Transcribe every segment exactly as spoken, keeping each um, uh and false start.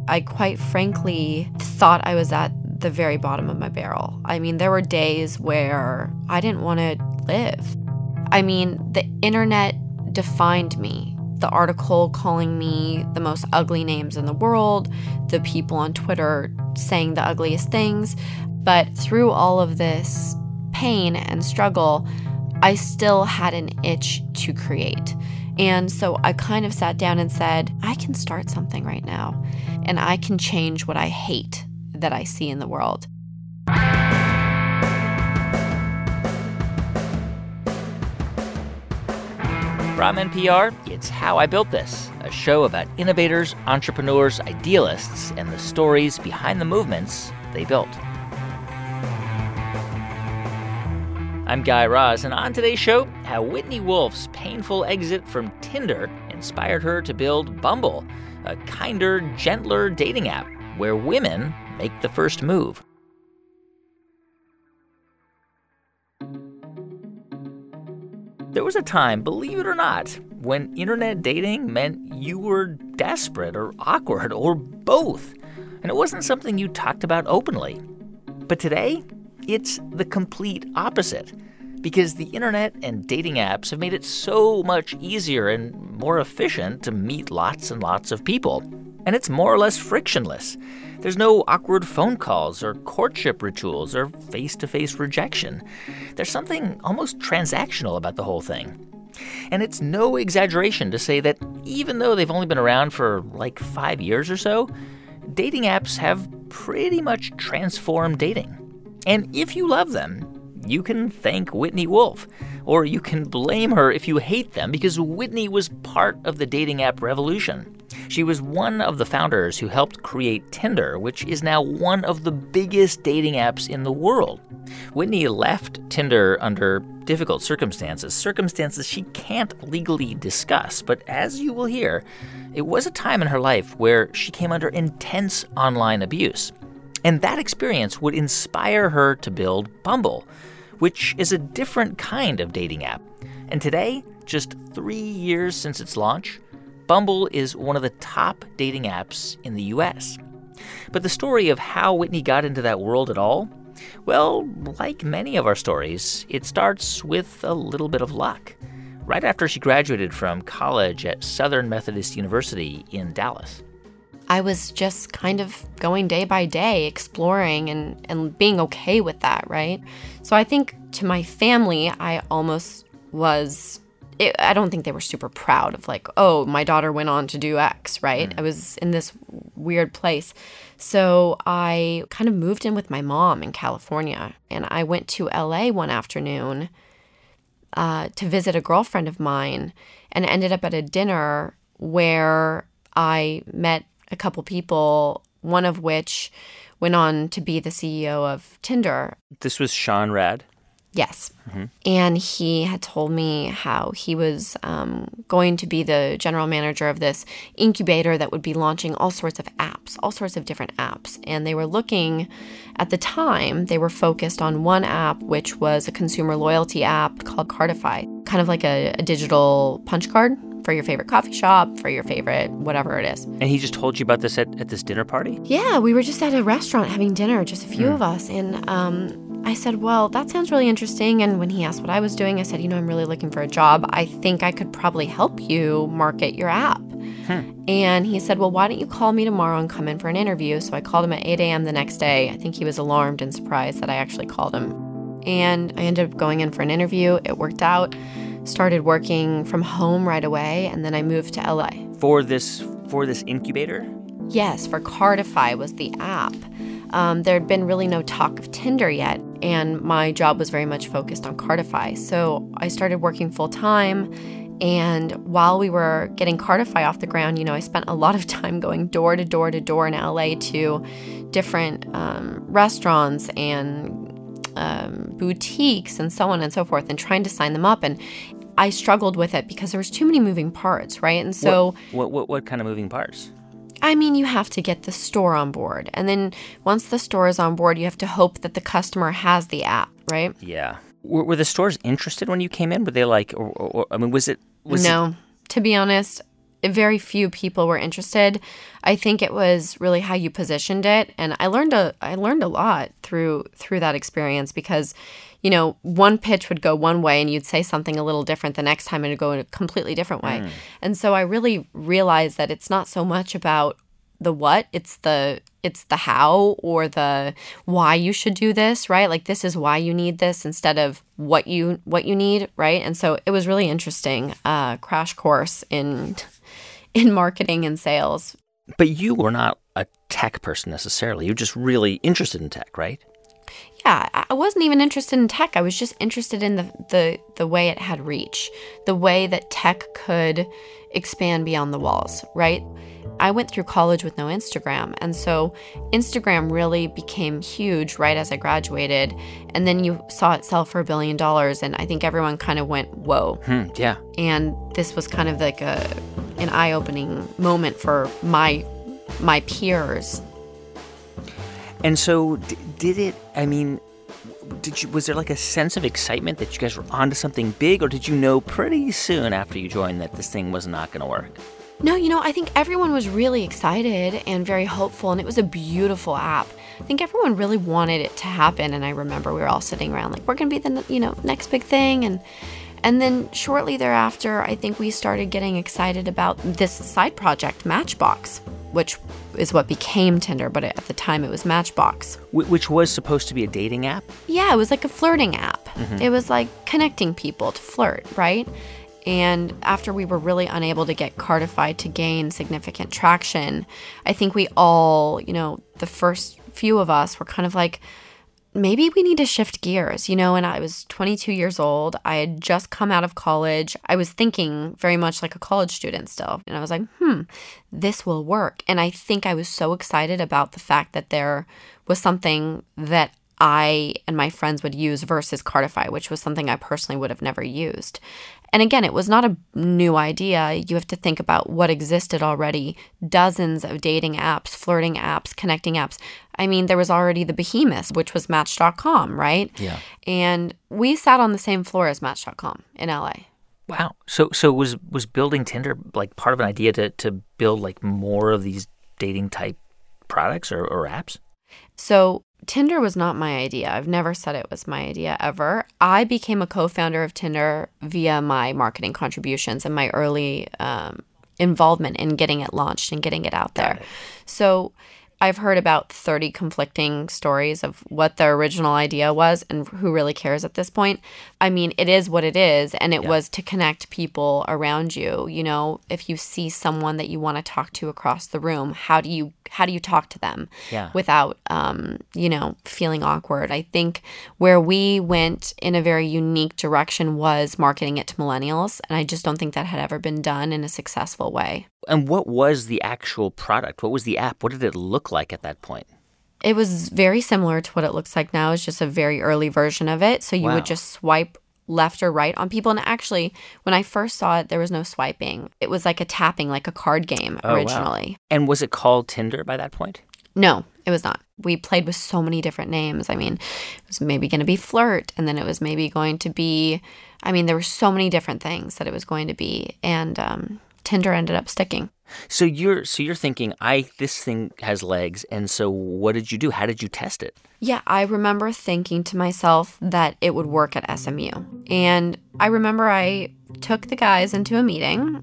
I quite frankly thought I was at the very bottom of my barrel. I mean, there were days where I didn't want to live. I mean, the internet defined me. The article calling me the most ugly names in the world, the people on Twitter saying the ugliest things. But through all of this pain and struggle, I still had an itch to create. And so I kind of sat down and said, I can start something right now, and I can change what I hate that I see in the world. From N P R, it's How I Built This, a show about innovators, entrepreneurs, idealists, and the stories behind the movements they built. I'm Guy Raz, and on today's show, how Whitney Wolf's painful exit from Tinder inspired her to build Bumble, a kinder, gentler dating app where women make the first move. There was a time, believe it or not, when internet dating meant you were desperate or awkward or both, and it wasn't something you talked about openly. But today, it's the complete opposite, because the internet and dating apps have made it so much easier and more efficient to meet lots and lots of people. And it's more or less frictionless. There's no awkward phone calls or courtship rituals or face-to-face rejection. There's something almost transactional about the whole thing. And it's no exaggeration to say that even though they've only been around for like five years or so, dating apps have pretty much transformed dating. And if you love them, you can thank Whitney Wolf, or you can blame her if you hate them, because Whitney was part of the dating app revolution. She was one of the founders who helped create Tinder, which is now one of the biggest dating apps in the world. Whitney left Tinder under difficult circumstances, circumstances she can't legally discuss. But as you will hear, it was a time in her life where she came under intense online abuse. And that experience would inspire her to build Bumble, which is a different kind of dating app. And today, just three years since its launch, Bumble is one of the top dating apps in the U S. But the story of how Whitney got into that world at all, well, like many of our stories, it starts with a little bit of luck. Right after she graduated from college at Southern Methodist University in Dallas. I was just kind of going day by day, exploring and, and being okay with that, right? So I think to my family, I almost was, it, I don't think they were super proud of like, oh, my daughter went on to do X, right? Mm. I was in this weird place. So I kind of moved in with my mom in California, and I went to L A one afternoon uh, to visit a girlfriend of mine, and ended up at a dinner where I met a couple people, one of which went on to be the C E O of Tinder. This was Sean Rad? Yes. Mm-hmm. And he had told me how he was um, going to be the general manager of this incubator that would be launching all sorts of apps, all sorts of different apps. And they were looking, at the time, they were focused on one app, which was a consumer loyalty app called Cardify, kind of like a, a digital punch card for your favorite coffee shop, for your favorite whatever it is. And he just told you about this at, at this dinner party? Yeah, we were just at a restaurant having dinner, just a few mm. of us. And um, I said, well, that sounds really interesting. And when he asked what I was doing, I said, you know, I'm really looking for a job. I think I could probably help you market your app. Hmm. And he said, well, why don't you call me tomorrow and come in for an interview? So I called him at eight a.m. the next day. I think he was alarmed and surprised that I actually called him. And I ended up going in for an interview. It worked out. Started working from home right away, and then I moved to L A. For this for this incubator? Yes, for Cardify was the app. Um, there had been really no talk of Tinder yet, and my job was very much focused on Cardify. So I started working full-time, and while we were getting Cardify off the ground, you know, I spent a lot of time going door to door to door in L A to different um, restaurants and um, boutiques and so on and so forth, and trying to sign them up. And I struggled with it because there was too many moving parts, right? And so... What, what, what kind of moving parts? I mean, you have to get the store on board. And then once the store is on board, you have to hope that the customer has the app, right? Yeah. Were, were the stores interested when you came in? Were they like, or, or, or I mean, was it... Was no. It... To be honest, very few people were interested. I think it was really how you positioned it, and I learned a I learned a lot through through that experience because, you know, one pitch would go one way and you'd say something a little different the next time and it'd go in a completely different way. Mm. And so I really realized that it's not so much about the what, it's the it's the how or the why you should do this, right? Like, this is why you need this instead of what you what you need, right? And so it was really interesting, uh, crash course in in marketing and sales. But you were not a tech person necessarily. You're just really interested in tech, right? Yeah, I wasn't even interested in tech. I was just interested in the, the, the way it had reach, the way that tech could expand beyond the walls, right? I went through college with no Instagram, and so Instagram really became huge right as I graduated, and then you saw it sell for a billion dollars, and I think everyone kind of went, whoa. Hmm, yeah. And this was kind of like a an eye-opening moment for my my peers. And so d- did it, I mean, did you, was there like a sense of excitement that you guys were onto something big, or did you know pretty soon after you joined that this thing was not going to work? No, you know, I think everyone was really excited and very hopeful, and it was a beautiful app. I think everyone really wanted it to happen, and I remember we were all sitting around like, we're going to be the, you know, next big thing, and and then shortly thereafter, I think we started getting excited about this side project, Matchbox, which is what became Tinder, but at the time it was Matchbox. Which was supposed to be a dating app? Yeah, it was like a flirting app. Mm-hmm. It was like connecting people to flirt, right? And after we were really unable to get Cardify to gain significant traction, I think we all, you know, the first few of us were kind of like, maybe we need to shift gears, you know, and I was twenty-two years old. I had just come out of college. I was thinking very much like a college student still. And I was like, hmm, this will work. And I think I was so excited about the fact that there was something that I and my friends would use versus Cardify, which was something I personally would have never used. And again, it was not a new idea. You have to think about what existed already. Dozens of dating apps, flirting apps, connecting apps. I mean, there was already the behemoth, which was Match dot com, right? Yeah. And we sat on the same floor as Match dot com in L A. Wow. So so was was building Tinder like part of an idea to, to build like more of these dating type products or, or apps? So Tinder was not my idea. I've never said it was my idea ever. I became a co-founder of Tinder via my marketing contributions and my early um, involvement in getting it launched and getting it out there. It. So I've heard about thirty conflicting stories of what the original idea was and who really cares at this point. I mean, it is what it is, and it yeah. was to connect people around you. You know, if you see someone that you want to talk to across the room, how do you how do you talk to them yeah. without, um, you know, feeling awkward? I think where we went in a very unique direction was marketing it to millennials, and I just don't think that had ever been done in a successful way. And what was the actual product? What was the app? What did it look like at that point? It was very similar to what it looks like now. It's just a very early version of it. So you wow. would just swipe left or right on people. And actually, when I first saw it, there was no swiping. It was like a tapping, like a card game oh, originally. Wow. And was it called Tinder by that point? No, it was not. We played with so many different names. I mean, it was maybe going to be Flirt, and then it was maybe going to be, I mean, there were so many different things that it was going to be. And um, Tinder ended up sticking. So you're so you're thinking, I this thing has legs, and so what did you do? How did you test it? Yeah, I remember thinking to myself that it would work at S M U. And I remember I took the guys into a meeting,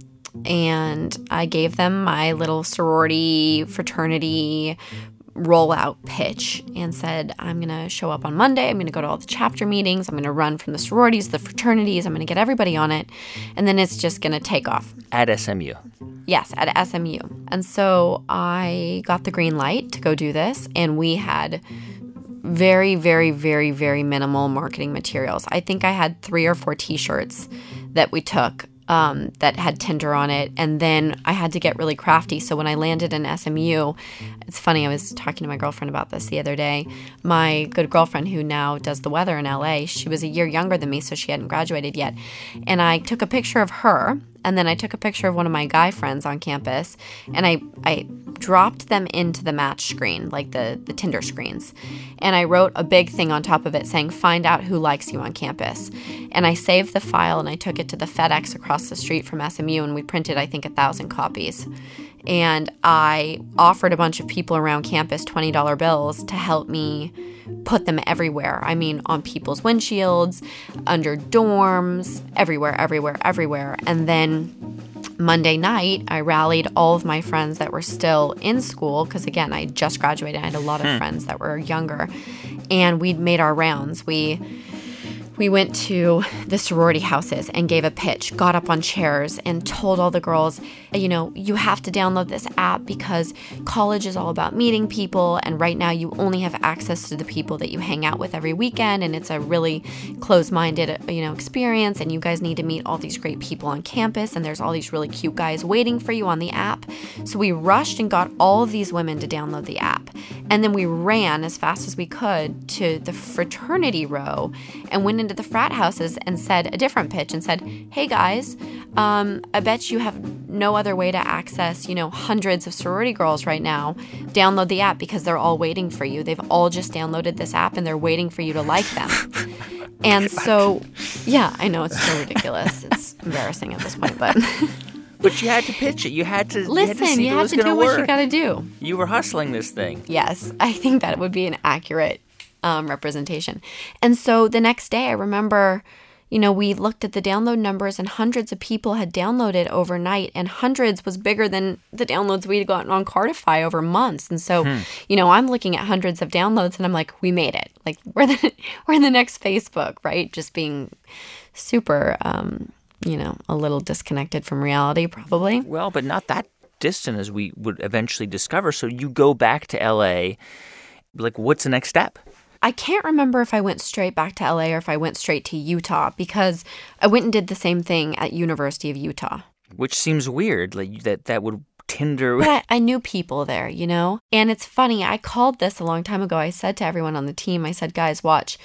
and I gave them my little sorority, fraternity rollout pitch and said, I'm going to show up on Monday. I'm going to go to all the chapter meetings. I'm going to run from the sororities, the fraternities. I'm going to get everybody on it. And then it's just going to take off. At S M U? Yes, at S M U. And so I got the green light to go do this. And we had very, very, very, very minimal marketing materials. I think I had three or four T-shirts that we took Um, that had Tinder on it. And then I had to get really crafty. So when I landed in S M U, it's funny, I was talking to my girlfriend about this the other day. My good girlfriend who now does the weather in L A, she was a year younger than me, so she hadn't graduated yet. And I took a picture of her And then I took a picture of one of my guy friends on campus, and I I dropped them into the match screen, like the, the Tinder screens. And I wrote a big thing on top of it saying, find out who likes you on campus. And I saved the file and I took it to the FedEx across the street from S M U, and we printed, I think, a thousand copies. And I offered a bunch of people around campus twenty dollar bills to help me put them everywhere. I mean, on people's windshields, under dorms, everywhere, everywhere, everywhere. And then Monday night, I rallied all of my friends that were still in school, because again, I just graduated. I had a lot of hmm. friends that were younger, and we'd made our rounds. We we went to the sorority houses and gave a pitch, got up on chairs and told all the girls, you know, you have to download this app because college is all about meeting people, and right now you only have access to the people that you hang out with every weekend, and it's a really closed-minded, you know, experience, and you guys need to meet all these great people on campus, and there's all these really cute guys waiting for you on the app. So we rushed and got all of these women to download the app, and then we ran as fast as we could to the fraternity row and went into the frat houses and said a different pitch and said, hey guys, um, I bet you have no other way to access, you know, hundreds of sorority girls right now. Download the app because they're all waiting for you. They've all just downloaded this app and they're waiting for you to like them. And so, yeah, I know it's so ridiculous. It's embarrassing at this point, but... But you had to pitch it. You had to listen. You had to, see you if it have was to do work. what you got to do. You were hustling this thing. Yes, I think that would be an accurate um, representation. And so the next day, I remember, you know, we looked at the download numbers, and hundreds of people had downloaded overnight, and hundreds was bigger than the downloads we'd gotten on Cardify over months. And so, hmm. you know, I'm looking at hundreds of downloads, and I'm like, we made it. Like we're the we're in the next Facebook, right? Just being super. Um, you know, a little disconnected from reality, probably. Well, but not that distant, as we would eventually discover. So you go back to L A. Like, what's the next step? I can't remember if I went straight back to L A or if I went straight to Utah, because I went and did the same thing at University of Utah. Which seems weird, like that that would Tinder. But I, I knew people there, you know? And it's funny, I called this a long time ago. I said to everyone on the team, I said, guys, watch.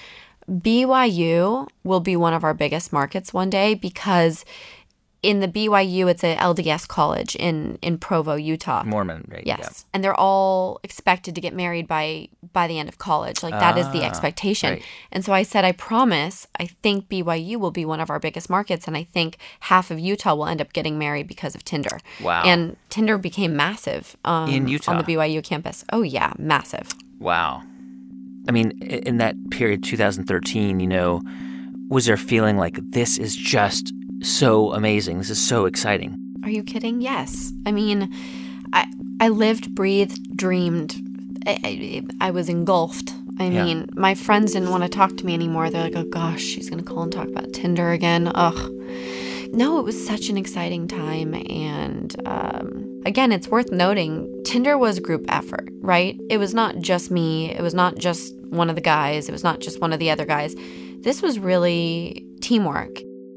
B Y U will be one of our biggest markets one day, because in the B Y U, it's a L D S college in, in Provo, Utah. Mormon, right? Yes. Yeah. And they're all expected to get married by, by the end of college. Like, that ah, is the expectation. Right. And so I said, I promise, I think B Y U will be one of our biggest markets, and I think half of Utah will end up getting married because of Tinder. Wow. And Tinder became massive um, in Utah. On the B Y U campus. Oh, yeah, massive. Wow. I mean, in that period, two thousand thirteen, you know, was there a feeling like this is just so amazing? This is so exciting. Are you kidding? Yes. I mean, I I lived, breathed, dreamed. I, I, I was engulfed. I yeah. mean, my friends didn't want to talk to me anymore. They're like, oh, gosh, she's going to call and talk about Tinder again. Ugh. No, it was such an exciting time. And um, again, it's worth noting, Tinder was a group effort, right? It was not just me. It was not just one of the guys. It was not just one of the other guys. This was really teamwork.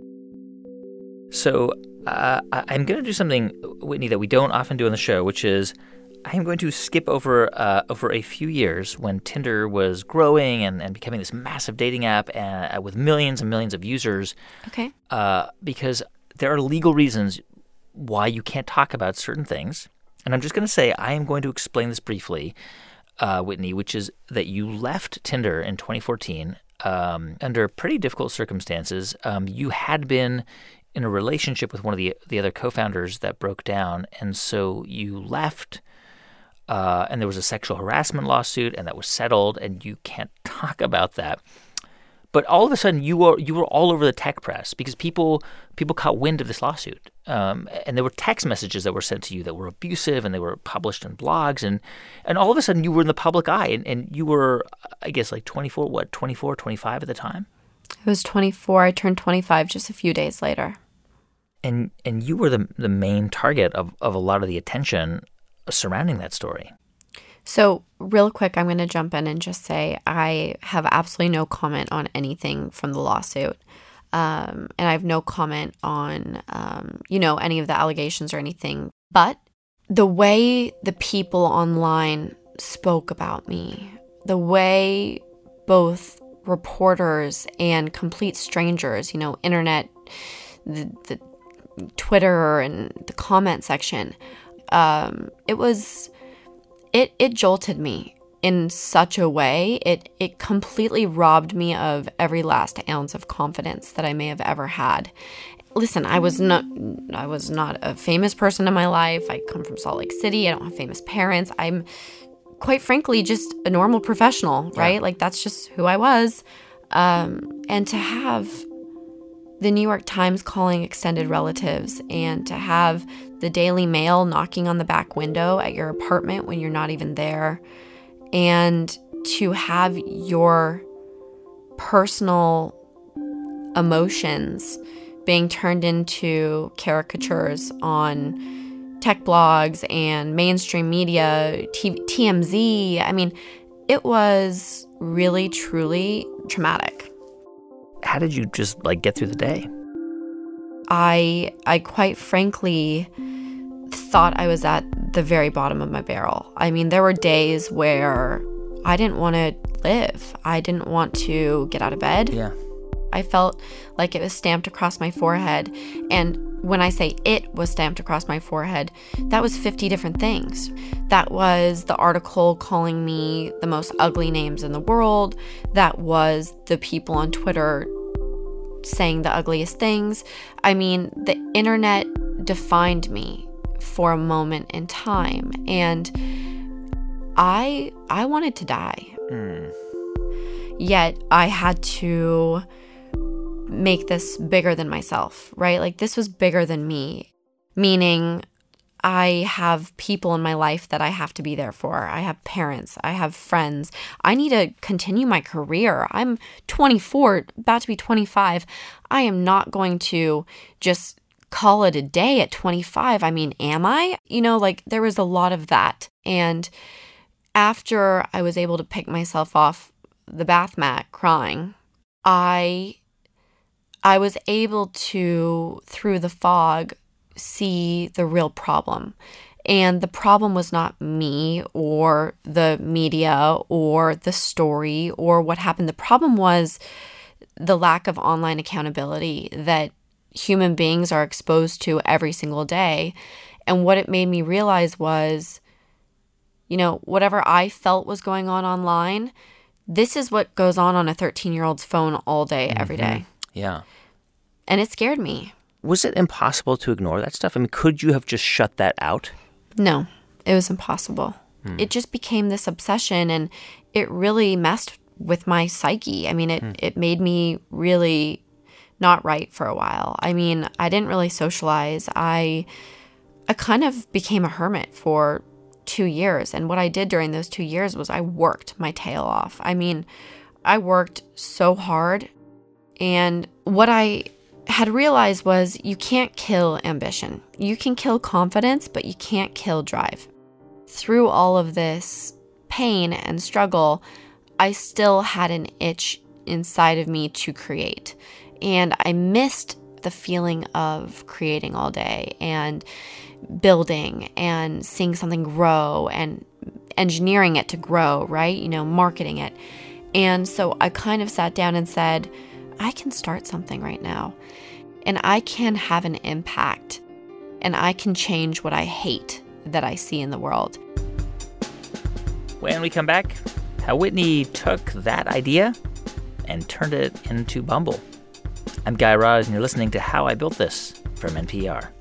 So uh, I'm going to do something, Whitney, that we don't often do on the show, which is I am going to skip over uh, over a few years when Tinder was growing and, and becoming this massive dating app and, uh, with millions and millions of users. Okay. Uh, because there are legal reasons why you can't talk about certain things. And I'm just going to say I am going to explain this briefly, uh, Whitney, which is that you left Tinder in twenty fourteen um, under pretty difficult circumstances. Um, you had been in a relationship with one of the the other co-founders that broke down, and so you left. Uh, and there was a sexual harassment lawsuit, and that was settled, and you can't talk about that. But all of a sudden, you were you were all over the tech press because people people caught wind of this lawsuit, um, and there were text messages that were sent to you that were abusive, and they were published in blogs, and and all of a sudden, you were in the public eye, and, and you were, I guess, like twenty-four, what, twenty-four, twenty-five at the time? I was twenty-four. I turned twenty-five just a few days later. And and you were the the main target of, of a lot of the attention surrounding that story. So real quick, I'm going to jump in and just say I have absolutely no comment on anything from the lawsuit. Um, and I have no comment on, um, you know, any of the allegations or anything. But the way the people online spoke about me, the way both reporters and complete strangers, you know, internet, the, the Twitter and the comment section. Um, it was, it it jolted me in such a way. It it completely robbed me of every last ounce of confidence that I may have ever had. Listen, I was not I was not a famous person in my life. I come from Salt Lake City. I don't have famous parents. I'm quite frankly just a normal professional, right? Yeah. Like that's just who I was. Um, and to have the New York Times calling extended relatives and to have the Daily Mail knocking on the back window at your apartment when you're not even there, and to have your personal emotions being turned into caricatures on tech blogs and mainstream media, T M Z. I mean, it was really, truly traumatic. How did you just, like, get through the day? I, I quite frankly thought I was at the very bottom of my barrel. I mean, there were days where I didn't want to live. I didn't want to get out of bed. Yeah. I felt like it was stamped across my forehead. And when I say it was stamped across my forehead, that was fifty different things. That was the article calling me the most ugly names in the world. That was the people on Twitter saying the ugliest things. I mean, the internet defined me for a moment in time. And I I wanted to die. Mm. Yet I had to make this bigger than myself, right? Like this was bigger than me, meaning I have people in my life that I have to be there for. I have parents, I have friends. I need to continue my career. I'm twenty-four, about to be twenty-five. I am not going to just call it a day at twenty-five. I mean, am I? You know, like there was a lot of that. And after I was able to pick myself off the bath mat crying, I I was able to, through the fog, see the real problem. And the problem was not me or the media or the story or what happened. The problem was the lack of online accountability that human beings are exposed to every single day. And what it made me realize was, you know, whatever I felt was going on online, this is what goes on on a thirteen-year-old's phone all day, mm-hmm. every day. Yeah. And it scared me. Was it impossible to ignore that stuff? I mean, could you have just shut that out? No, it was impossible. Hmm. It just became this obsession, and it really messed with my psyche. I mean, it, hmm. it made me really not right for a while. I mean, I didn't really socialize. I, I kind of became a hermit for two years. And what I did during those two years was I worked my tail off. I mean, I worked so hard. And what I had realized was you can't kill ambition. You can kill confidence, but you can't kill drive. Through all of this pain and struggle, I still had an itch inside of me to create. And I missed the feeling of creating all day and building and seeing something grow and engineering it to grow, right? You know, marketing it. And so I kind of sat down and said, I can start something right now, and I can have an impact, and I can change what I hate that I see in the world. When we come back, how Whitney took that idea and turned it into Bumble. I'm Guy Raz, and you're listening to How I Built This from N P R.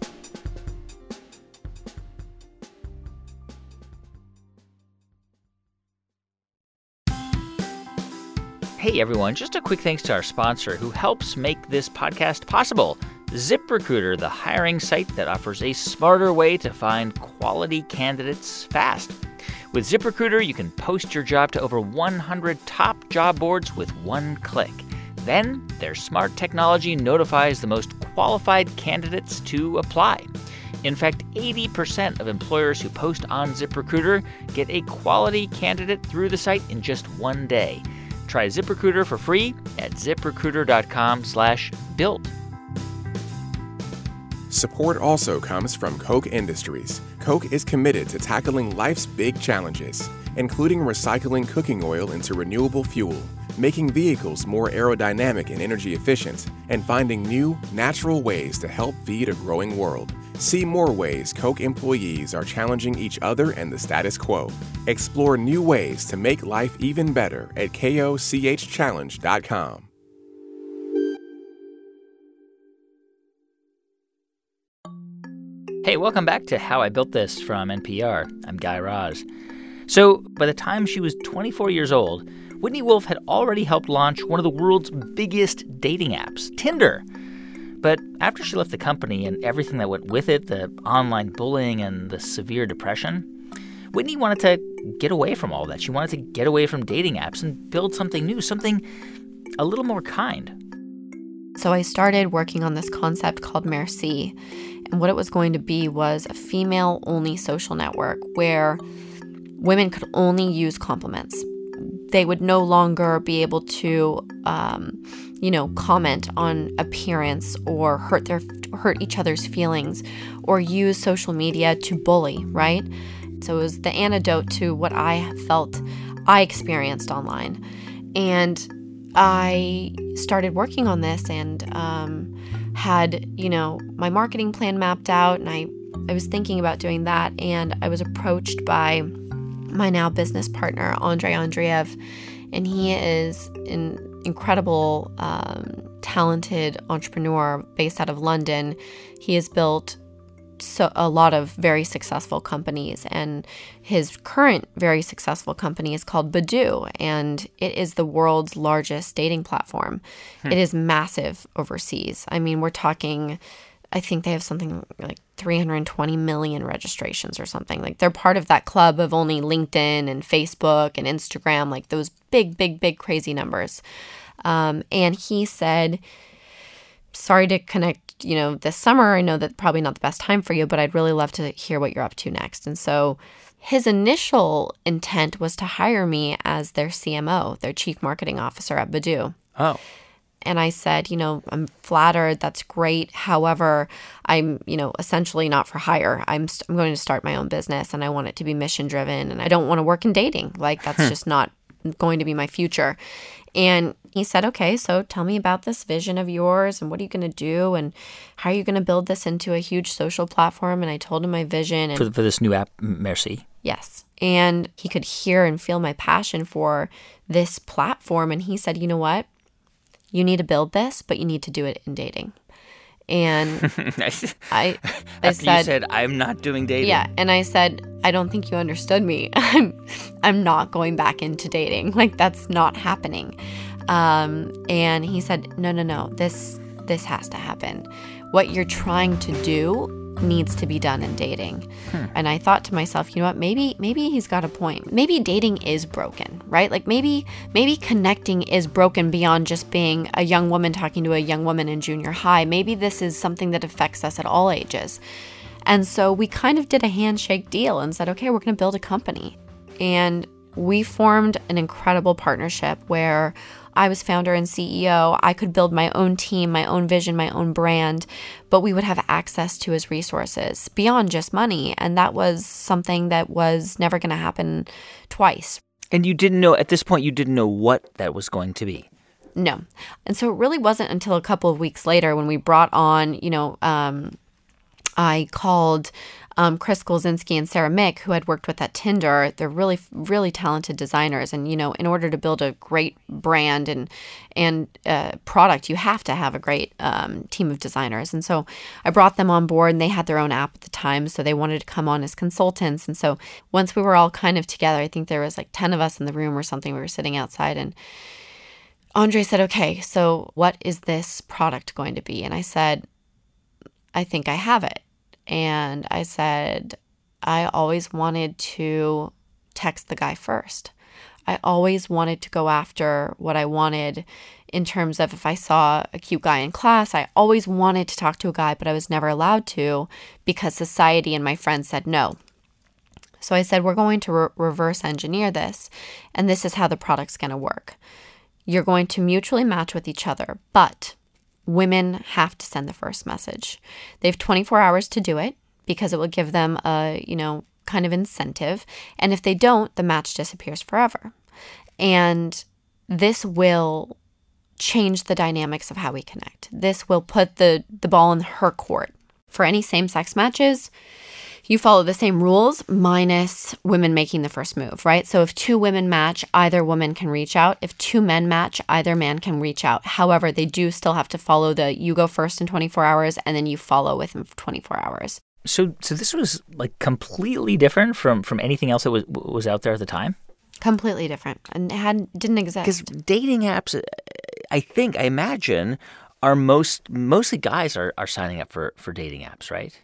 Hey everyone, just a quick thanks to our sponsor who helps make this podcast possible, ZipRecruiter, the hiring site that offers a smarter way to find quality candidates fast. With ZipRecruiter, you can post your job to over one hundred top job boards with one click. Then, their smart technology notifies the most qualified candidates to apply. In fact, eighty percent of employers who post on ZipRecruiter get a quality candidate through the site in just one day. Try ZipRecruiter for free at ZipRecruiter.com slash build. Support also comes from Koch Industries. Koch is committed to tackling life's big challenges, including recycling cooking oil into renewable fuel. making vehicles more aerodynamic and energy efficient, and finding new, natural ways to help feed a growing world. See more ways Coke employees are challenging each other and the status quo. Explore new ways to make life even better at koch challenge dot com. Hey, welcome back to How I Built This from N P R. I'm Guy Raz. So, by the time she was twenty-four years old, Whitney Wolfe had already helped launch one of the world's biggest dating apps, Tinder. But after she left the company and everything that went with it, the online bullying and the severe depression, Whitney wanted to get away from all that. She wanted to get away from dating apps and build something new, something a little more kind. So I started working on this concept called Merci. And what it was going to be was a female-only social network where women could only use compliments. They would no longer be able to, um, you know, comment on appearance or hurt their hurt each other's feelings or use social media to bully, right? So it was the antidote to what I felt I experienced online. And I started working on this and um, had, you know, my marketing plan mapped out, and I, I was thinking about doing that, and I was approached by my now business partner, Andrei Andreev, and he is an incredible, um, talented entrepreneur based out of London. He has built so a lot of very successful companies, and his current very successful company is called Badoo, and it is the world's largest dating platform. Hmm. It is massive overseas. I mean, we're talking, I think they have something like three hundred twenty million registrations or something. Like, they're part of that club of only LinkedIn and Facebook and Instagram, like those big, big, big crazy numbers. Um, and he said, sorry to connect, you know, this summer. I know that probably not the best time for you, but I'd really love to hear what you're up to next. And so his initial intent was to hire me as their C M O, their chief marketing officer at Badoo. Oh. And I said, you know, I'm flattered. That's great. However, I'm, you know, essentially not for hire. I'm st- I'm going to start my own business, and I want it to be mission driven, and I don't want to work in dating. Like, that's just not going to be my future. And he said, okay, so tell me about this vision of yours, and what are you going to do, and how are you going to build this into a huge social platform? And I told him my vision. And for, for this new app, Merci. Yes. And he could hear and feel my passion for this platform. And he said, you know what? You need to build this, but you need to do it in dating. And I, I After said, you said, I'm not doing dating. Yeah. And I said, I don't think you understood me. I'm, I'm not going back into dating. Like, that's not happening. Um, and he said, no, no, no, this, this has to happen. What you're trying to do needs to be done in dating. Hmm. And I thought to myself, you know what, maybe maybe he's got a point. Maybe dating is broken, right? Like, maybe maybe connecting is broken beyond just being a young woman talking to a young woman in junior high. Maybe this is something that affects us at all ages. And so we kind of did a handshake deal and said, okay, we're going to build a company. And we formed an incredible partnership where I was founder and C E O. I could build my own team, my own vision, my own brand, but we would have access to his resources beyond just money. And that was something that was never going to happen twice. And you didn't know, at this point, you didn't know what that was going to be. No. And so it really wasn't until a couple of weeks later when we brought on, you know, um, I called um, Chris Golzinski and Sarah Mick, who had worked with at Tinder. They're really, really talented designers. And, you know, in order to build a great brand and and uh, product, you have to have a great um, team of designers. And so I brought them on board, and they had their own app at the time. So they wanted to come on as consultants. And so once we were all kind of together, I think there was like ten of us in the room or something. We were sitting outside, and Andre said, okay, so what is this product going to be? And I said, I think I have it. And I said, I always wanted to text the guy first. I always wanted to go after what I wanted in terms of if I saw a cute guy in class, I always wanted to talk to a guy, but I was never allowed to because society and my friends said no. So I said, we're going to re- reverse engineer this, and this is how the product's going to work. You're going to mutually match with each other, but women have to send the first message. They have twenty-four hours to do it because it will give them a, you know, kind of incentive. And if they don't, the match disappears forever. And this will change the dynamics of how we connect. This will put the, the ball in her court. For any same-sex matches, you follow the same rules minus women making the first move, right? So if two women match, either woman can reach out. If two men match, either man can reach out. However, they do still have to follow the you go first in twenty-four hours and then you follow within twenty-four hours. So so this was like completely different from, from anything else that was was out there at the time? Completely different, and it had, didn't exist. Because dating apps, I think, I imagine, are most, mostly guys are, are signing up for, for dating apps, right?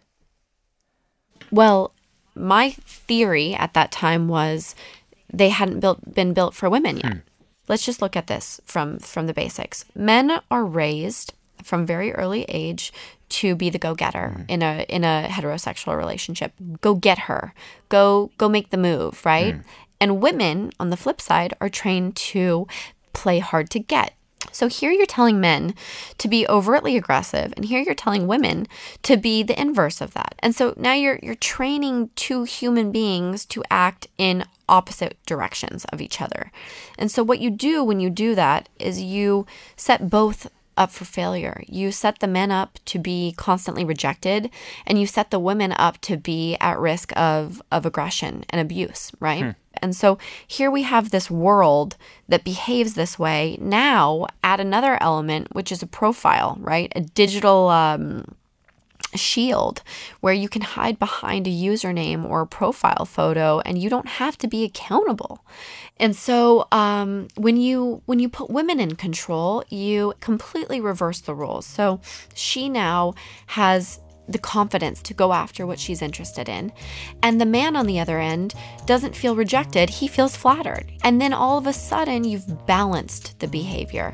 Well, my theory at that time was they hadn't built been built for women yet. Hmm. Let's just look at this from, from the basics. Men are raised from very early age to be the go-getter mm. in a in a heterosexual relationship. Go get her. Go go make the move, right? Mm. And women, on the flip side, are trained to play hard to get. So here you're telling men to be overtly aggressive, and here you're telling women to be the inverse of that. And so now you're you're training two human beings to act in opposite directions of each other. And so what you do when you do that is you set both up for failure. You set the men up to be constantly rejected, and you set the women up to be at risk of, of aggression and abuse, right? Hmm. And so here we have this world that behaves this way. Now add another element, which is a profile, right? A digital um, shield where you can hide behind a username or a profile photo, and you don't have to be accountable. And so um, when you when you put women in control, you completely reverse the roles. So she now has the confidence to go after what she's interested in. And the man on the other end doesn't feel rejected. He feels flattered. And then all of a sudden, you've balanced the behavior.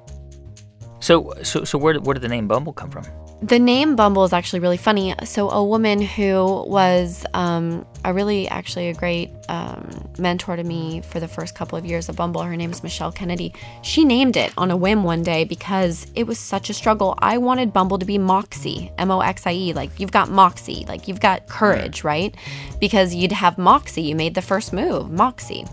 So so so where did, where did the name Bumble come from? The name Bumble is actually really funny. So a woman who was um, a really, actually a great um, mentor to me for the first couple of years of Bumble, her name is Michelle Kennedy. She named it on a whim one day because it was such a struggle. I wanted Bumble to be Moxie, M O X I E, like you've got Moxie, like you've got courage, right? Because you'd have Moxie, you made the first move, Moxie.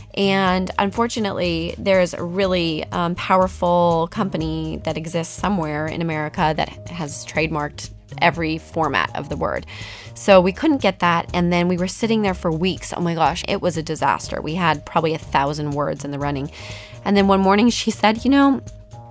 And unfortunately, there's a really um, powerful company that exists somewhere in America that has trademarked every format of the word. So we couldn't get that. And then we were sitting there for weeks. Oh my gosh, it was a disaster. We had probably a thousand words in the running. And then one morning she said, you know,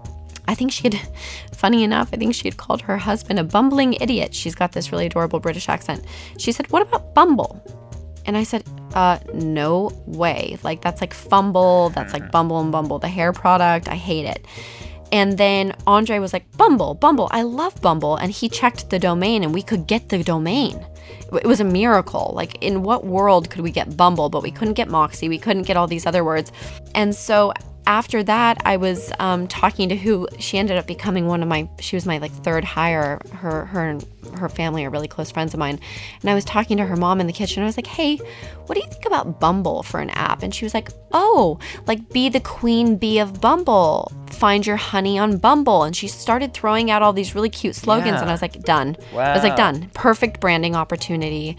I think she had, funny enough, I think she had called her husband a bumbling idiot. She's got this really adorable British accent. She said, what about Bumble? And I said, uh, no way. Like, that's like Fumble. That's like Bumble and Bumble, the hair product. I hate it. And then Andre was like, Bumble, Bumble. I love Bumble. And he checked the domain and we could get the domain. It was a miracle. Like, in what world could we get Bumble, but we couldn't get Moxie? We couldn't get all these other words. And so after that, I was um, talking to who she ended up becoming one of my, she was my like third hire. Her, her and her family are really close friends of mine. And I was talking to her mom in the kitchen. I was like, hey, what do you think about Bumble for an app? And she was like, oh, like be the queen bee of Bumble. Find your honey on Bumble. And she started throwing out all these really cute slogans. Yeah. And I was like, done. Wow. I was like, done. Perfect branding opportunity.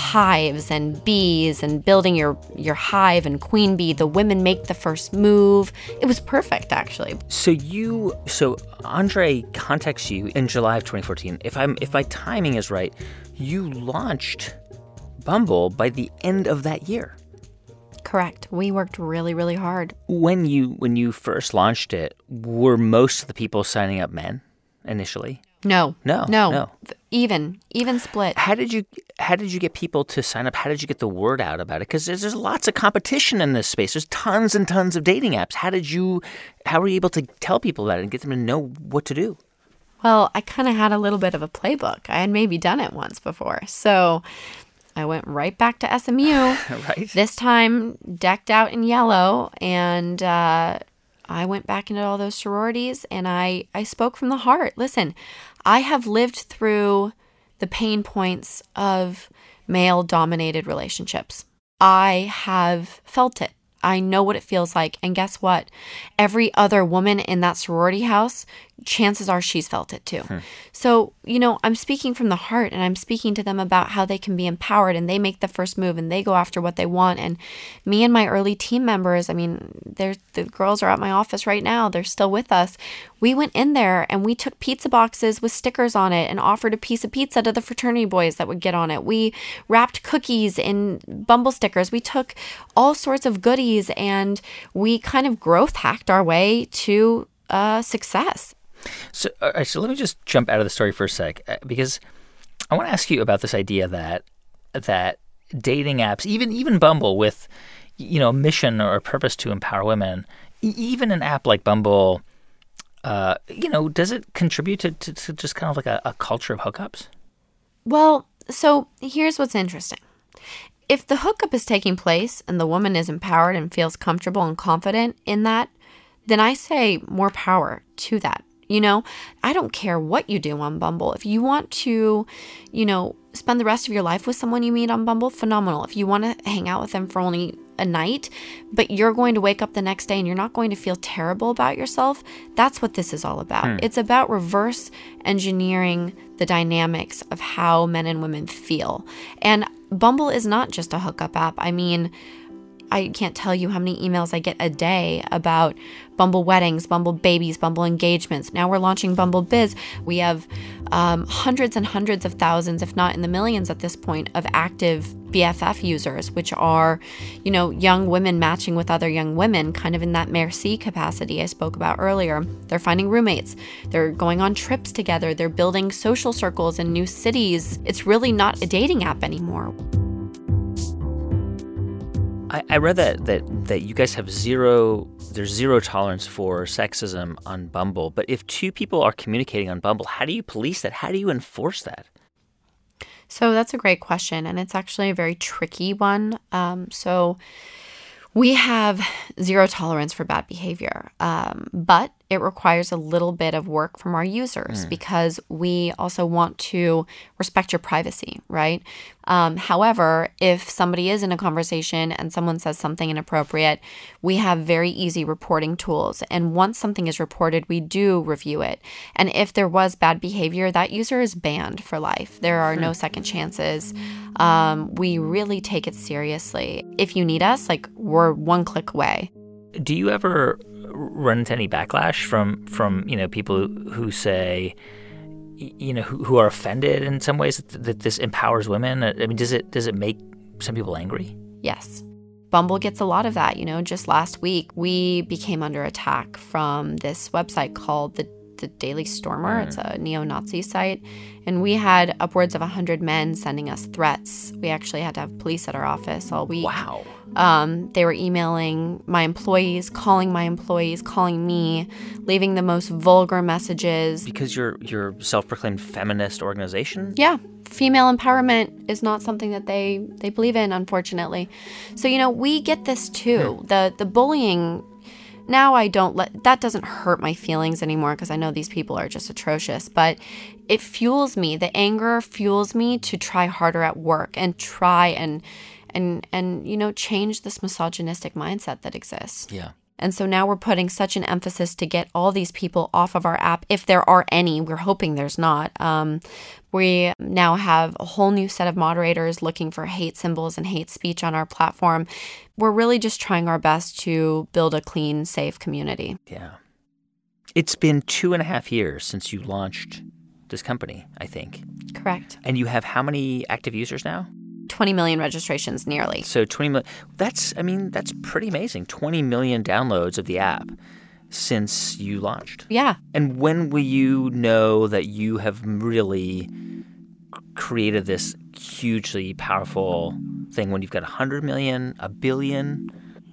Hives and bees and building your, your hive and queen bee. The women make the first move. It was perfect, actually. So you, so Andre contacts you in July of twenty fourteen. If I'm, if my timing is right, you launched Bumble by the end of that year. Correct. We worked really, really hard. When you when you first launched it, were most of the people signing up men initially? No. No. No. No. Even. Even split. How did you how did you get people to sign up? How did you get the word out about it? Because there's, there's lots of competition in this space. There's tons and tons of dating apps. How did you how were you able to tell people about it and get them to know what to do? Well, I kind of had a little bit of a playbook. I had maybe done it once before. So I went right back to S M U, right. This time decked out in yellow, and uh, I went back into all those sororities, and I, I spoke from the heart. Listen, I have lived through the pain points of male-dominated relationships. I have felt it. I know what it feels like. And guess what? Every other woman in that sorority house chances are she's felt it too. Hmm. So, you know, I'm speaking from the heart, and I'm speaking to them about how they can be empowered, and they make the first move and they go after what they want. And me and my early team members, I mean, they're, the girls are at my office right now. They're still with us. We went in there and we took pizza boxes with stickers on it and offered a piece of pizza to the fraternity boys that would get on it. We wrapped cookies in Bumble stickers. We took all sorts of goodies, and we kind of growth hacked our way to uh, success. So, all right, so let me just jump out of the story for a sec, uh, because I want to ask you about this idea that that dating apps, even even Bumble, with you know a mission or a purpose to empower women, e- even an app like Bumble, uh, you know, does it contribute to, to, to just kind of like a, a culture of hookups? Well, so here's what's interesting. If the hookup is taking place and the woman is empowered and feels comfortable and confident in that, then I say more power to that. You know, I don't care what you do on Bumble. If you want to, you know, spend the rest of your life with someone you meet on Bumble, phenomenal. If you want to hang out with them for only a night, but you're going to wake up the next day and you're not going to feel terrible about yourself, that's what this is all about. Hmm. It's about reverse engineering the dynamics of how men and women feel. And Bumble is not just a hookup app. I mean, I can't tell you how many emails I get a day about Bumble weddings, Bumble babies, Bumble engagements. Now we're launching Bumble Biz. We have um, hundreds and hundreds of thousands, if not in the millions at this point, of active B F F users, which are, you know, young women matching with other young women, kind of in that merci capacity I spoke about earlier. They're finding roommates. They're going on trips together. They're building social circles in new cities. It's really not a dating app anymore. I, I read that, that that you guys have zero, there's zero tolerance for sexism on Bumble. But if two people are communicating on Bumble, how do you police that? How do you enforce that? So that's a great question, and it's actually a very tricky one. Um, so we have zero tolerance for bad behavior, um, but it requires a little bit of work from our users mm. because we also want to respect your privacy, right? Um, however, if somebody is in a conversation and someone says something inappropriate, we have very easy reporting tools. And once something is reported, we do review it. And if there was bad behavior, that user is banned for life. There are no second chances. Um, we really take it seriously. If you need us, like, we're one click away. Do you ever run into any backlash from, from you know, people who say, you know, who, who are offended in some ways that, that this empowers women? I mean, does it does it make some people angry? Yes. Bumble gets a lot of that. You know, just last week, we became under attack from this website called the the Daily Stormer. Mm. It's a neo-Nazi site. And we had upwards of one hundred men sending us threats. We actually had to have police at our office all week. Wow. Um, they were emailing my employees, calling my employees, calling me, leaving the most vulgar messages. Because you're you're a self-proclaimed feminist organization? Yeah. Female empowerment is not something that they, they believe in, unfortunately. So, you know, we get this too. Hmm. The the bullying. Now I don't let, that doesn't hurt my feelings anymore because I know these people are just atrocious, but it fuels me. The anger fuels me to try harder at work and try and, and, and, you know, change this misogynistic mindset that exists. Yeah. And so now we're putting such an emphasis to get all these people off of our app, if there are any. We're hoping there's not. Um, we now have a whole new set of moderators looking for hate symbols and hate speech on our platform. We're really just trying our best to build a clean, safe community. Yeah. It's been two and a half years since you launched this company, I think. Correct. And you have how many active users now? twenty million registrations, nearly. So twenty million. That's, I mean, that's pretty amazing. twenty million downloads of the app since you launched. Yeah. And when will you know that you have really created this hugely powerful thing, when you've got one hundred million, a billion?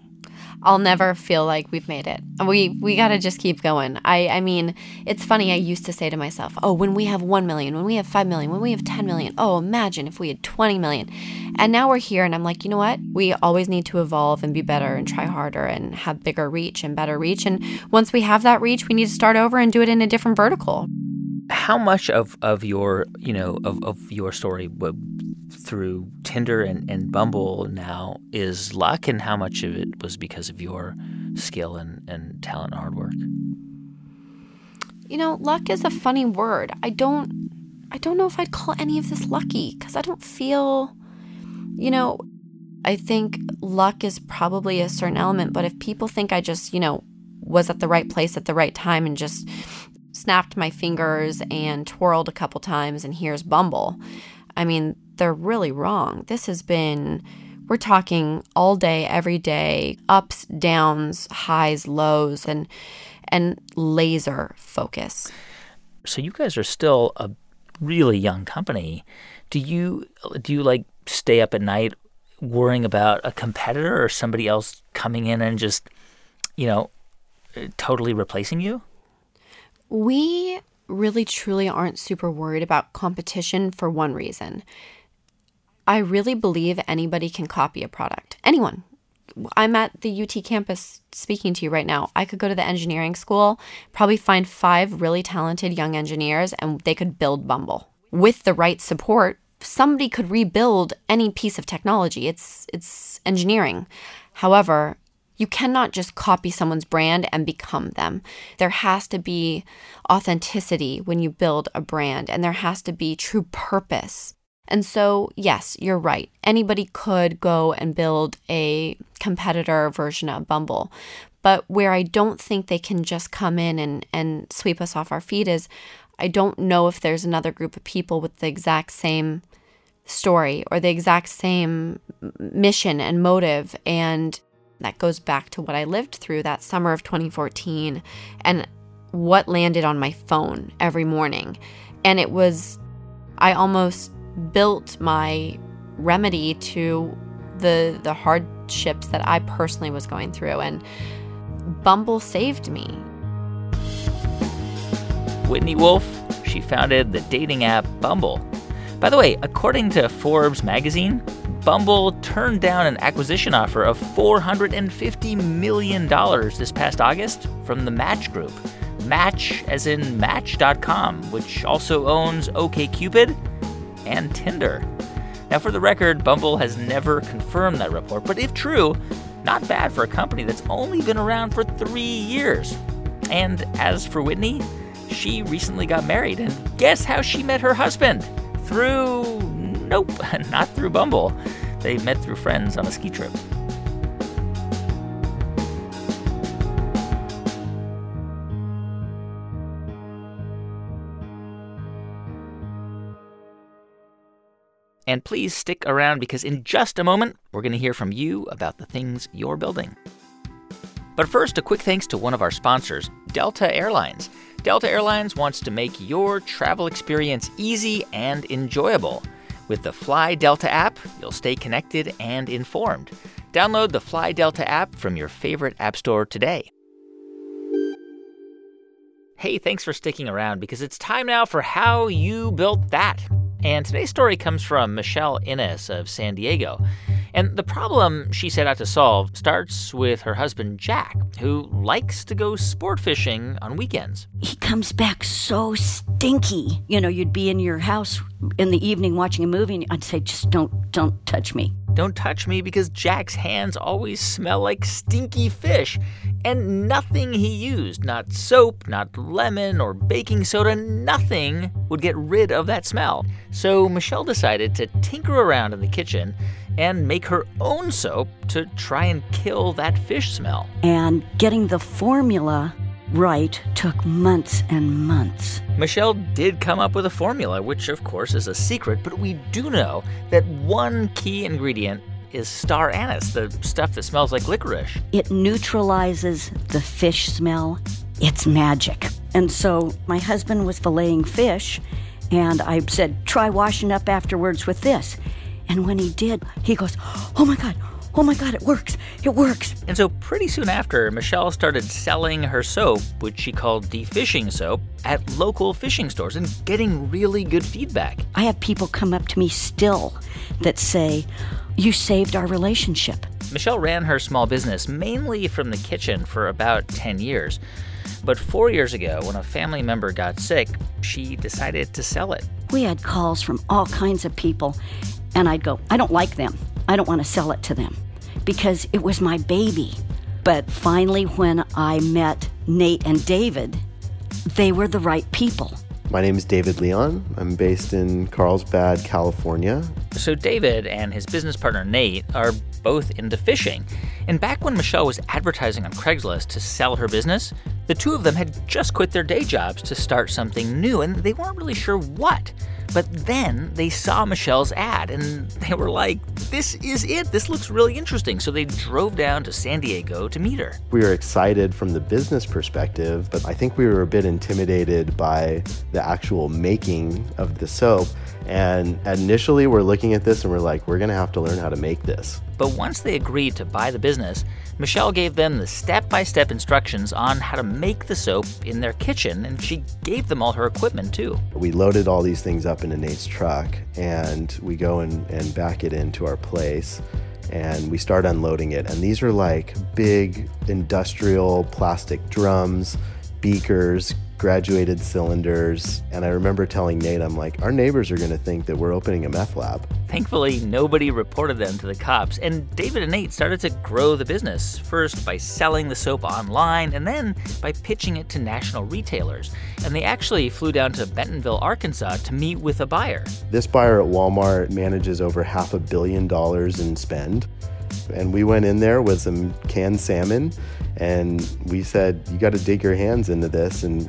I'll never feel like we've made it. We we got to just keep going. I, I mean, it's funny. I used to say to myself, oh, when we have one million, when we have five million, when we have ten million, oh, imagine if we had twenty million. And now we're here and I'm like, you know what? We always need to evolve and be better and try harder and have bigger reach and better reach. And once we have that reach, we need to start over and do it in a different vertical. How much of, of your, you know, of, of your story through Tinder and, and Bumble now is luck, and how much of it was because of your skill and, and talent and hard work? You know, luck is a funny word. I don't I don't know if I'd call any of this lucky because I don't feel, you know, I think luck is probably a certain element, but if people think I just, you know, was at the right place at the right time and just snapped my fingers and twirled a couple times and here's Bumble, I mean, they're really wrong. This has been, we're talking all day, every day, ups, downs, highs, lows, and and laser focus. So you guys are still a really young company. Do you do you like stay up at night worrying about a competitor or somebody else coming in and just, you know, totally replacing you? We really truly aren't super worried about competition for one reason. I really believe anybody can copy a product. Anyone. I'm at the U T campus speaking to you right now. I could go to the engineering school, probably find five really talented young engineers, and they could build Bumble. With the right support, somebody could rebuild any piece of technology. It's it's engineering. However, you cannot just copy someone's brand and become them. There has to be authenticity when you build a brand, and there has to be true purpose. And so, yes, you're right. Anybody could go and build a competitor version of Bumble. But where I don't think they can just come in and, and sweep us off our feet is I don't know if there's another group of people with the exact same story or the exact same mission and motive. And that goes back to what I lived through that summer of twenty fourteen and what landed on my phone every morning. And it was, I almost built my remedy to the the hardships that I personally was going through, and Bumble saved me. Whitney Wolfe, she founded the dating app Bumble. By the way, according to Forbes magazine, Bumble turned down an acquisition offer of four hundred fifty million dollars this past August from the Match Group. Match as in Match dot com, which also owns OkCupid and Tinder. Now, for the record, Bumble has never confirmed that report, but if true, not bad for a company that's only been around for three years. And as for Whitney, she recently got married, and guess how she met her husband? Through, nope, not through Bumble. They met through friends on a ski trip. And please stick around because in just a moment, we're going to hear from you about the things you're building. But first, a quick thanks to one of our sponsors, Delta Airlines. Delta Airlines wants to make your travel experience easy and enjoyable. With the Fly Delta app, you'll stay connected and informed. Download the Fly Delta app from your favorite app store today. Hey, thanks for sticking around because it's time now for How You Built That. And today's story comes from Michelle Innes of San Diego. And the problem she set out to solve starts with her husband, Jack, who likes to go sport fishing on weekends. He comes back so stinky. You know, you'd be in your house in the evening watching a movie, and I'd say, just don't, don't touch me. Don't touch me because Jack's hands always smell like stinky fish. And nothing he used, not soap, not lemon or baking soda, nothing would get rid of that smell. So Michelle decided to tinker around in the kitchen and make her own soap to try and kill that fish smell. And getting the formula right took months and months. Michelle did come up with a formula, which of course is a secret, but we do know that one key ingredient is star anise, the stuff that smells like licorice. It neutralizes the fish smell. It's magic. And so my husband was filleting fish, and I said, try washing up afterwards with this. And when he did, he goes, oh my God, oh my God, it works, it works. And so pretty soon after, Michelle started selling her soap, which she called defishing soap, at local fishing stores and getting really good feedback. I have people come up to me still that say, you saved our relationship. Michelle ran her small business mainly from the kitchen for about ten years. But four years ago, when a family member got sick, she decided to sell it. We had calls from all kinds of people, and I'd go, I don't like them. I don't want to sell it to them because it was my baby. But finally, when I met Nate and David, they were the right people. My name is David Leon. I'm based in Carlsbad, California. So David and his business partner Nate are both into fishing. And back when Michelle was advertising on Craigslist to sell her business, the two of them had just quit their day jobs to start something new, and they weren't really sure what. But then they saw Michelle's ad, and they were like, this is it. This looks really interesting. So they drove down to San Diego to meet her. We were excited from the business perspective, but I think we were a bit intimidated by the actual making of the soap. And initially, we're looking at this and we're like, we're going to have to learn how to make this. But once they agreed to buy the business, Michelle gave them the step-by-step instructions on how to make the soap in their kitchen, and she gave them all her equipment, too. We loaded all these things up into Nate's truck, and we go and, and back it into our place, and we start unloading it. And these are like big industrial plastic drums, beakers, graduated cylinders. And I remember telling Nate, I'm like, our neighbors are going to think that we're opening a meth lab. Thankfully, nobody reported them to the cops, and David and Nate started to grow the business, first by selling the soap online, and then by pitching it to national retailers. And they actually flew down to Bentonville, Arkansas to meet with a buyer. This buyer at Walmart manages over half a billion dollars in spend. And we went in there with some canned salmon, and we said, you got to dig your hands into this, and,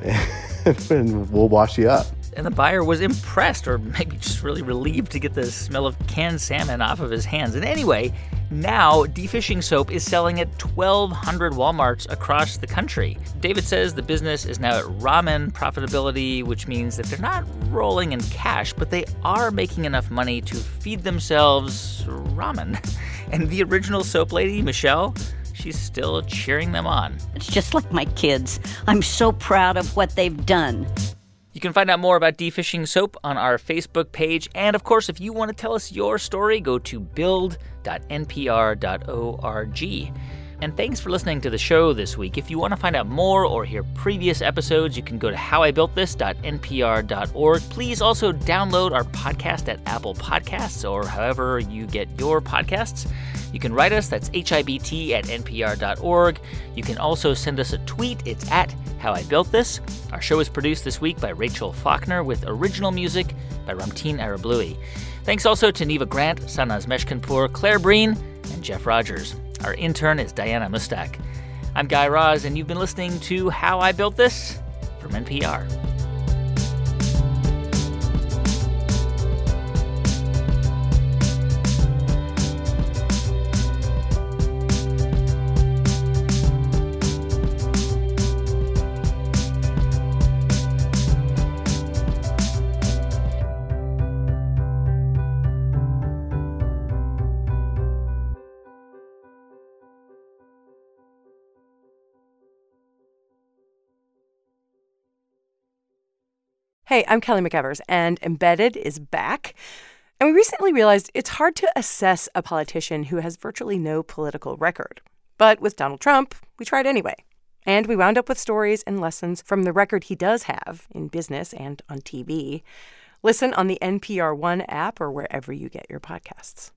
and we'll wash you up. And the buyer was impressed, or maybe just really relieved to get the smell of canned salmon off of his hands. And anyway, now defishing soap is selling at twelve hundred Walmarts across the country. David says the business is now at ramen profitability, which means that they're not rolling in cash, but they are making enough money to feed themselves ramen. And the original soap lady, Michelle, she's still cheering them on. It's just like my kids. I'm so proud of what they've done. You can find out more about defishing soap on our Facebook page. And of course, if you want to tell us your story, go to build dot n p r dot org. And thanks for listening to the show this week. If you want to find out more or hear previous episodes, you can go to how I built this dot n p r dot org. Please also download our podcast at Apple Podcasts or however you get your podcasts. You can write us, that's H I B T at N P R dot org. You can also send us a tweet, it's at How I Built This. Our show is produced this week by Rachel Faulkner with original music by Ramteen Arablouei. Thanks also to Neva Grant, Sanaz Meshkinpour, Claire Breen, and Jeff Rogers. Our intern is Diana Mustak. I'm Guy Raz, and you've been listening to How I Built This from N P R. Hey, I'm Kelly McEvers, and Embedded is back. And we recently realized it's hard to assess a politician who has virtually no political record. But with Donald Trump, we tried anyway. And we wound up with stories and lessons from the record he does have in business and on T V. Listen on the N P R One app or wherever you get your podcasts.